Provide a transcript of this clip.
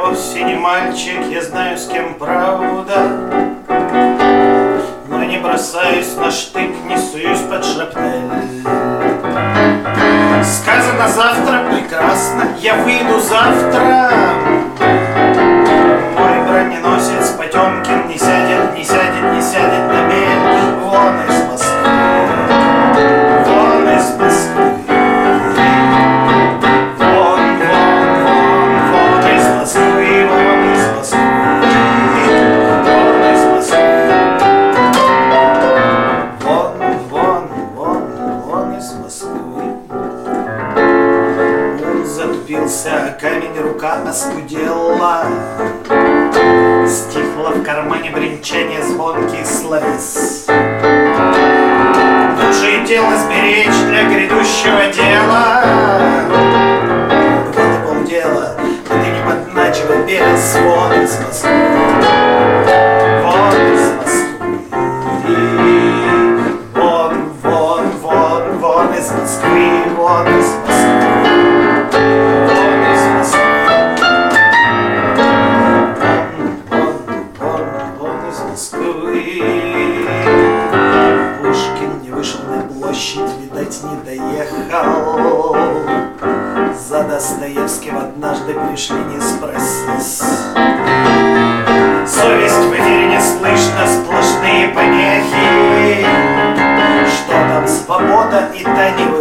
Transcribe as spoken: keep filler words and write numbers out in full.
вовсе не мальчик, я знаю, с кем правда, но не бросаюсь на штык, не суюсь под шрапнель. Сказано завтра, прекрасно, я выйду завтра. Мой броненосец Потемкин не сядет, не сядет, не сядет на мель. Вон из Москвы, вон из Москвы. Вон, вон, вон, вон из Москвы, вон из Москвы. Вон из Москвы. Вон, вон, вон, вон из Москвы. Он затупился, камень, рука оскудела. Стихло в кармане бренчание звонких словес. Души и тело сберечь для грядущего дела. Вот и полдела, но ты не подначивай без. Вон из Москвы, вон из Москвы. Вон, вон, вон, вон из Москвы, вон из Москвы. Пушкин не вышел на площадь, видать, не доехал. За Достоевским однажды пришли, не спросись. Совесть в эфире не слышно, сплошные помехи. Что там свобода, и та не